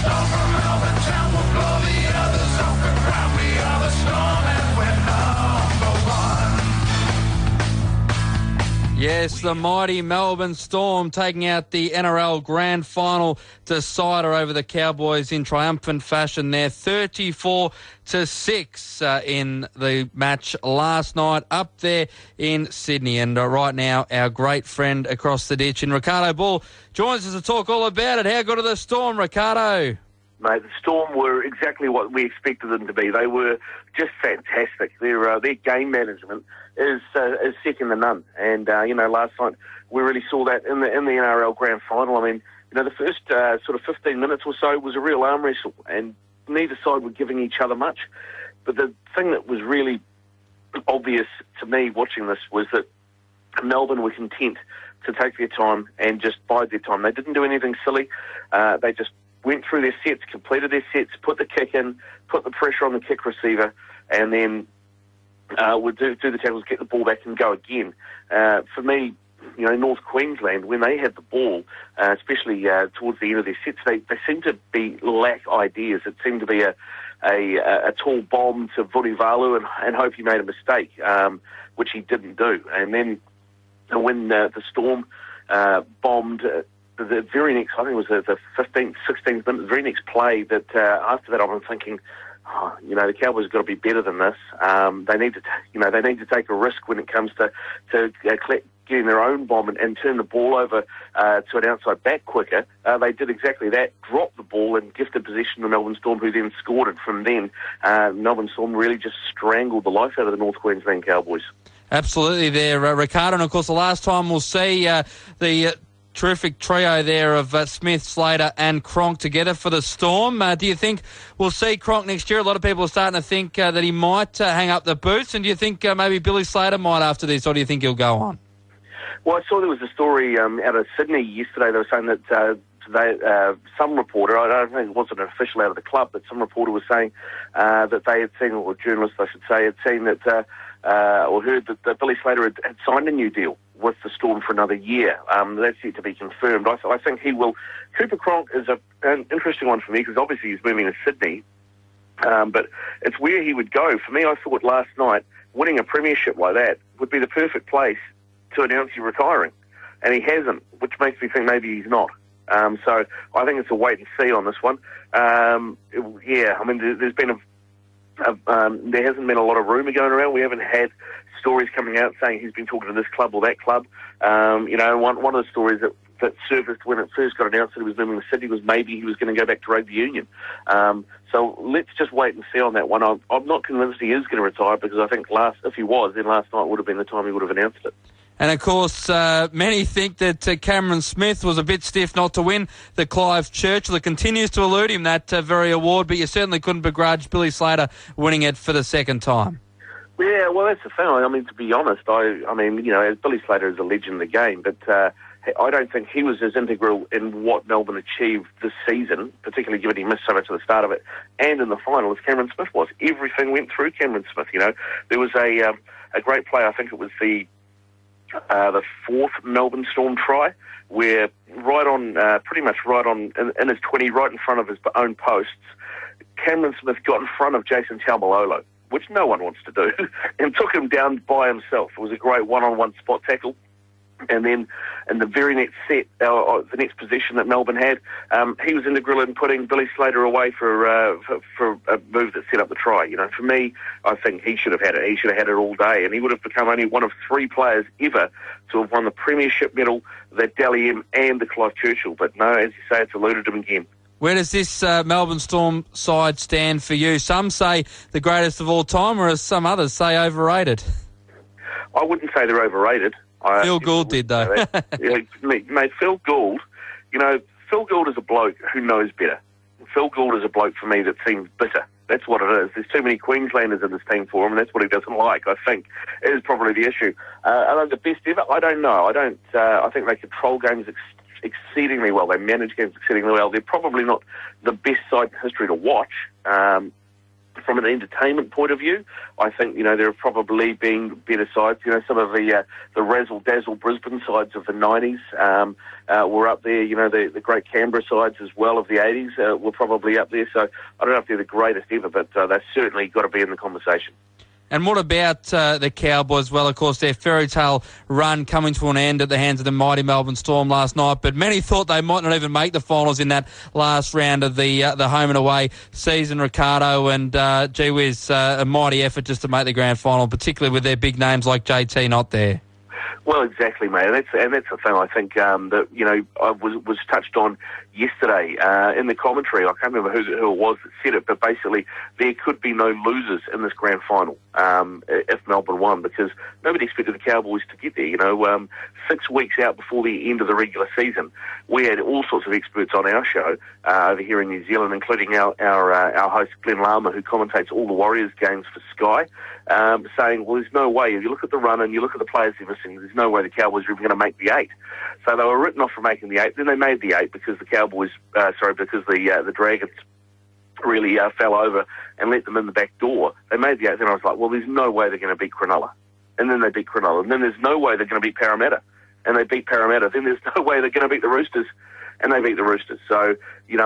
Yes, the mighty Melbourne Storm taking out the NRL Grand Final decider over the Cowboys in triumphant fashion there, 34-6 in the match last night up there in Sydney. And right now, our great friend across the ditch in Ricardo Bull joins us to talk all about it. How good are the Storm, Ricardo? Mate, the Storm were exactly what we expected them to be. They were just fantastic. Their game management is second to none. And last night we really saw that in the NRL Grand Final. I mean, the first sort of 15 minutes or so was a real arm wrestle, and neither side were giving each other much. But the thing that was really obvious to me watching this was that Melbourne were content to take their time and just bide their time. They didn't do anything silly. They just went through their sets, completed their sets, put the kick in, put the pressure on the kick receiver, and then would do the tackles, get the ball back and go again. For me, North Queensland, when they had the ball, especially towards the end of their sets, they seemed to lack ideas. It seemed to be a tall bomb to Vunivalu and hope he made a mistake, which he didn't do. And then when the Storm bombed the very next, I think it was the 15th, 16th minute, the very next play, that after that I'm thinking, the Cowboys have got to be better than this. They need to, they need to take a risk when it comes to getting their own bomb and turn the ball over to an outside back quicker. They did exactly that, dropped the ball and gifted possession to Melbourne Storm, who then scored it from then. Melbourne Storm really just strangled the life out of the North Queensland Cowboys. Absolutely there, Ricardo. And of course, the last time we'll see the terrific trio there of Smith, Slater and Cronk together for the Storm. Do you think we'll see Cronk next year? A lot of people are starting to think that he might hang up the boots. And do you think maybe Billy Slater might after this, or do you think he'll go on? Well, I saw there was a story out of Sydney yesterday. They were saying that some reporter, I don't think it wasn't an official out of the club, but some reporter was saying that they had seen, or journalist I should say, had seen that or heard that Billy Slater had signed a new deal with the Storm for another year. That's yet to be confirmed. I think he will. Cooper Cronk is an interesting one for me because obviously he's moving to Sydney, but it's where he would go. For me, I thought last night winning a premiership like that would be the perfect place to announce he's retiring, and he hasn't, which makes me think maybe he's not. So I think it's a wait and see on this one. There's been there hasn't been a lot of rumour going around. We haven't had stories coming out saying he's been talking to this club or that club. One of the stories that surfaced when it first got announced that he was moving to Sydney was maybe he was going to go back to rugby union. So let's just wait and see on that one. I'm not convinced he is going to retire because I think if he was, then last night would have been the time he would have announced it. And, of course, many think that Cameron Smith was a bit stiff not to win the Clive Churchill. It continues to elude him, that very award, but you certainly couldn't begrudge Billy Slater winning it for the second time. Yeah, well, that's the thing. I mean, to be honest, Billy Slater is a legend in the game, but I don't think he was as integral in what Melbourne achieved this season, particularly given he missed so much at the start of it, and in the final as Cameron Smith was. Everything went through Cameron Smith, There was a great play, I think it was the fourth Melbourne Storm try, where pretty much right on in his 20, right in front of his own posts, Cameron Smith got in front of Jason Taumalolo, which no one wants to do, and took him down by himself. It was a great one-on-one spot tackle. And then in the very next set, the next possession that Melbourne had, he was integral in putting Billy Slater away for a move that set up the try. For me, I think he should have had it. He should have had it all day, and he would have become only one of 3 players ever to have won the premiership medal, the Dally M, and the Clive Churchill. But no, as you say, it's eluded him again. Where does this Melbourne Storm side stand for you? Some say the greatest of all time, whereas some others say overrated. I wouldn't say they're overrated. Phil Gould did, though. Mate, Phil Gould, Phil Gould is a bloke who knows better. Phil Gould is a bloke, for me, that seems bitter. That's what it is. There's too many Queenslanders in this team for him, and that's what he doesn't like, I think, is probably the issue. Are they the best ever? I don't know. I think they control games exceedingly well. They manage games exceedingly well. They're probably not the best side in history to watch, from an entertainment point of view, I think, there have probably been better sides. Some of the razzle-dazzle Brisbane sides of the 90s were up there. The great Canberra sides as well of the 80s were probably up there. So I don't know if they're the greatest ever, but they've certainly got to be in the conversation. And what about the Cowboys? Well, of course, their fairy tale run coming to an end at the hands of the mighty Melbourne Storm last night, but many thought they might not even make the finals in that last round of the home and away season, Ricardo, and gee whiz, a mighty effort just to make the grand final, particularly with their big names like JT not there. Well, exactly, mate, and that's the thing I think that I was touched on yesterday in the commentary. I can't remember who it was that said it, but basically there could be no losers in this grand final if Melbourne won, because nobody expected the Cowboys to get there. 6 weeks out before the end of the regular season, we had all sorts of experts on our show over here in New Zealand, including our host Glenn Lama, who commentates all the Warriors games for Sky, saying, well, there's no way. If you look at the run and you look at the players they're missing, there's no way the Cowboys are even going to make the 8. So they were written off for making the 8. Then they made the 8 because the Dragons really fell over and let them in the back door. They made the 8. Then I was like, well, there's no way they're going to beat Cronulla. And then they beat Cronulla. And then there's no way they're going to beat Parramatta. And they beat Parramatta. Then there's no way they're going to beat the Roosters. And they beat the Roosters. So,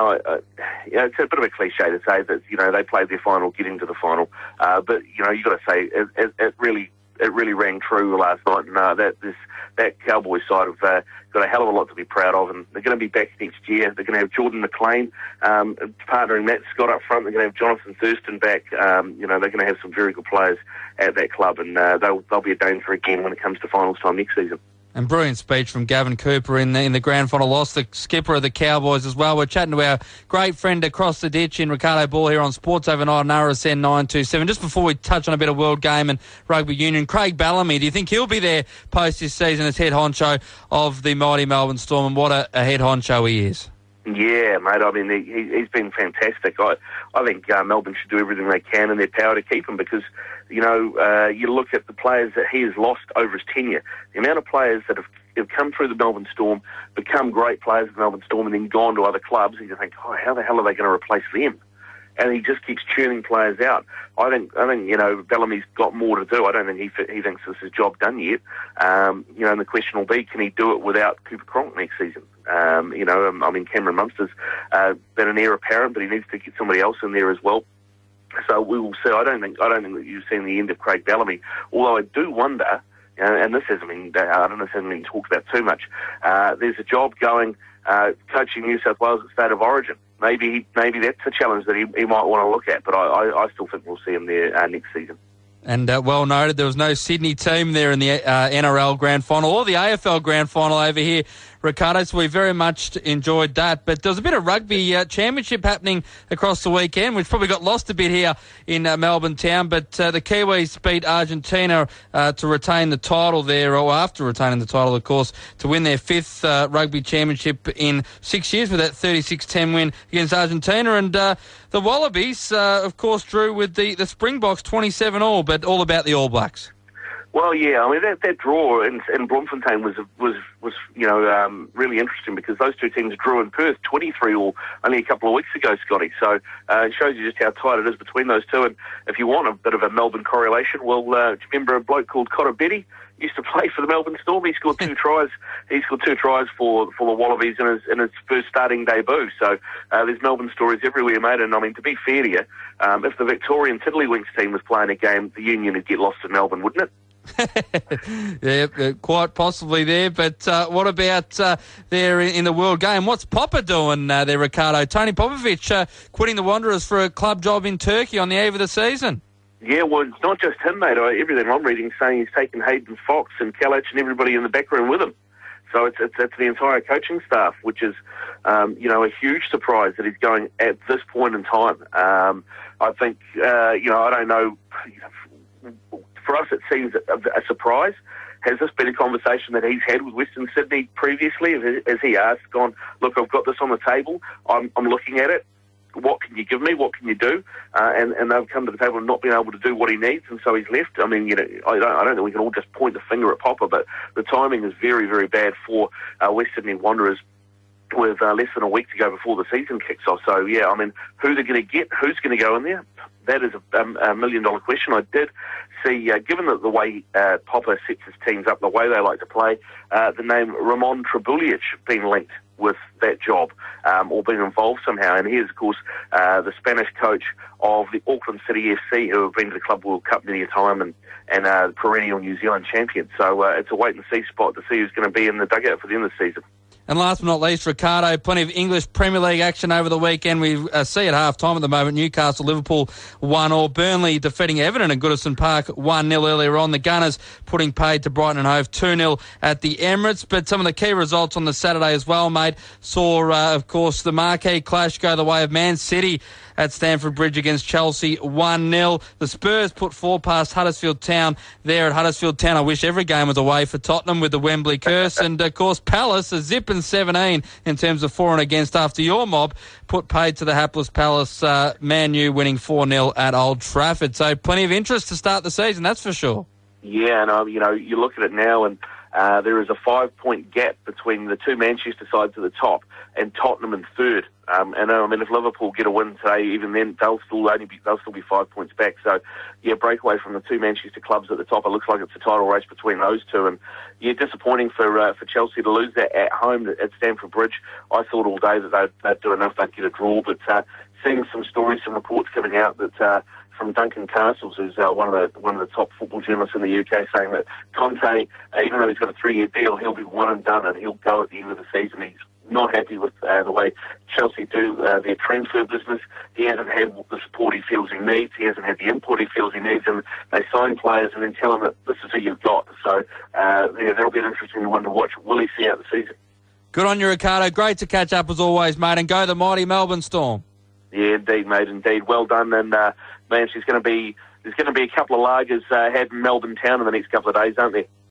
it's a bit of a cliche to say that, they played their final, getting to the final. But, you've got to say, it really rang true last night. And that Cowboys side have got a hell of a lot to be proud of. And they're going to be back next year. They're going to have Jordan McLean partnering Matt Scott up front. They're going to have Jonathan Thurston back. They're going to have some very good players at that club. And they'll be a danger again when it comes to finals time next season. And brilliant speech from Gavin Cooper in the grand final loss, the skipper of the Cowboys as well. We're chatting to our great friend across the ditch in Ricardo Ball here on Sports Overnight on RSN 927. Just before we touch on a bit of world game and rugby union, Craig Bellamy, do you think he'll be there post this season as head honcho of the mighty Melbourne Storm? And what a head honcho he is. Yeah, mate. I mean, he's been fantastic. I think Melbourne should do everything they can in their power to keep him because, you look at the players that he has lost over his tenure. The amount of players that have come through the Melbourne Storm, become great players of the Melbourne Storm, and then gone to other clubs, and you think, how the hell are they going to replace them? And he just keeps churning players out. I think Bellamy's got more to do. I don't think he thinks this is job done yet. And the question will be, can he do it without Cooper Cronk next season? Cameron Munster's been an heir apparent, but he needs to get somebody else in there as well. So we will see. I don't think that you've seen the end of Craig Bellamy. Although I do wonder, and this hasn't been talked about too much. There's a job going coaching New South Wales at State of Origin. Maybe that's a challenge that he might want to look at. But I still think we'll see him there next season. And well noted, there was no Sydney team there in the NRL Grand Final or the AFL Grand Final over here, Ricardo, so we very much enjoyed that. But there was a bit of rugby championship happening across the weekend, which probably got lost a bit here in Melbourne town. But the Kiwis beat Argentina to retain the title there, or after retaining the title, of course, to win their 5th rugby championship in 6 years with that 36-10 win against Argentina. And the Wallabies, of course, drew with the Springboks 27-all, but all about the All Blacks. Well, yeah, I mean that draw in Bloemfontein was really interesting because those two teams drew in Perth 23-all only a couple of weeks ago, Scotty. So it shows you just how tight it is between those two. And if you want a bit of a Melbourne correlation, well, do you remember a bloke called Cotter Betty? Used to play for the Melbourne Storm. He scored 2 tries. He scored 2 tries for the Wallabies in his first starting debut. So there's Melbourne stories everywhere, mate. And I mean, to be fair to you, if the Victorian Tiddlywinks team was playing a game, the Union would get lost in Melbourne, wouldn't it? Yeah, quite possibly there. But what about there in the World Game? What's Popper doing there, Ricardo? Tony Popovic quitting the Wanderers for a club job in Turkey on the eve of the season. Yeah, well, it's not just him, mate. Everything I'm reading is saying he's taken Hayden Fox and Kalach and everybody in the back room with him. So it's the entire coaching staff, which is, a huge surprise that he's going at this point in time. I think, I don't know. For us, it seems a surprise. Has this been a conversation that he's had with Western Sydney previously? Has he asked, gone, look, I've got this on the table. I'm looking at it. What can you give me? What can you do? And they've come to the table and not been able to do what he needs, and so he's left. I mean, I don't think we can all just point the finger at Popper, but the timing is very, very bad for West Sydney Wanderers with less than a week to go before the season kicks off. So, yeah, I mean, who they're going to get, who's going to go in there, that is a million-dollar question. I did see, given that the way Popper sets his teams up, the way they like to play, the name Ramon Trebulic being linked with that job or being involved somehow. And he is, of course, the Spanish coach of the Auckland City FC, who have been to the Club World Cup many a time and perennial New Zealand champion. So it's a wait-and-see spot to see who's going to be in the dugout for the end of the season. And last but not least, Ricardo, plenty of English Premier League action over the weekend. We see at half-time at the moment, Newcastle, Liverpool 1-1. Burnley defeating Everton at Goodison Park 1-0 earlier on. The Gunners putting paid to Brighton and Hove 2-0 at the Emirates. But some of the key results on the Saturday as well, mate, saw, of course, the marquee clash go the way of Man City at Stamford Bridge against Chelsea 1-0. The Spurs put 4 past Huddersfield Town there at Huddersfield Town. I wish every game was away for Tottenham with the Wembley curse. And, of course, Palace, a zip and 17 in terms of for and against after your mob, put paid to the hapless Palace, Man U winning 4-0 at Old Trafford. So plenty of interest to start the season, that's for sure. Yeah, and you look at it now and there is a 5-point gap between the two Manchester sides at the top and Tottenham in third. If Liverpool get a win today, even then they'll still be 5 points back. So, yeah, breakaway from the two Manchester clubs at the top. It looks like it's a title race between those two. And yeah, disappointing for Chelsea to lose that at home at Stamford Bridge. I thought all day that they'd do enough, they'd get a draw. But seeing some stories, some reports coming out that from Duncan Castles, who's one of the top football journalists in the UK, saying that Conte, even though he's got a 3-year deal, he'll be one and done and he'll go at the end of the season. He's not happy with the way Chelsea do their transfer business. He hasn't had the support he feels he needs. He hasn't had the input he feels he needs. And they sign players and then tell him that this is who you've got. So that'll be an interesting one to watch. Will he see out the season? Good on you, Ricardo. Great to catch up as always, mate. And go the mighty Melbourne Storm. Yeah, indeed, mate. Indeed. Well done. And, man, there's going to be a couple of lagers had in Melbourne town in the next couple of days, aren't there?